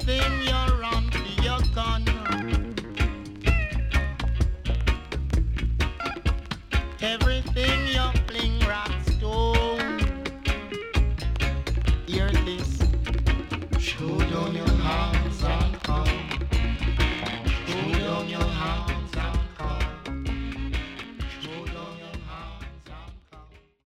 Everything you run for your gun. Everything you fling rock stone. Hear this. Show down your